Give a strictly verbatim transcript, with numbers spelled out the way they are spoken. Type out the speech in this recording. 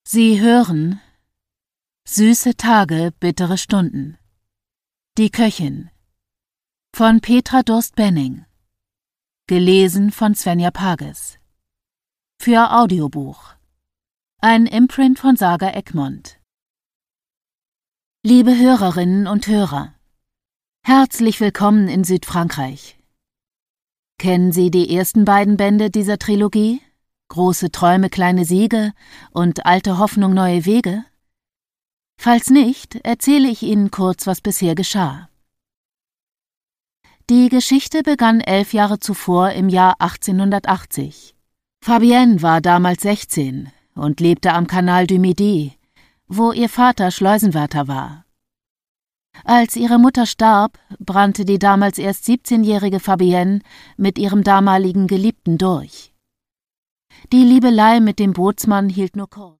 Sie hören Süße Tage, bittere Stunden. Die Köchin von Petra Durst-Benning. Gelesen von Svenja Pages. Für Audiobuch. Ein Imprint von Saga Egmont. Liebe Hörerinnen und Hörer, herzlich willkommen in Südfrankreich. Kennen Sie die ersten beiden Bände dieser Trilogie? Große Träume, kleine Siege und Alte Hoffnung, neue Wege? Falls nicht, erzähle ich Ihnen kurz, was bisher geschah. Die Geschichte begann elf Jahre zuvor im Jahr achtzehnhundertachtzig. Fabienne war damals sechzehn und lebte am Canal du Midi, wo ihr Vater Schleusenwärter war. Als ihre Mutter starb, brannte die damals erst siebzehnjährige Fabienne mit ihrem damaligen Geliebten durch. Die Liebelei mit dem Bootsmann hielt nur kurz.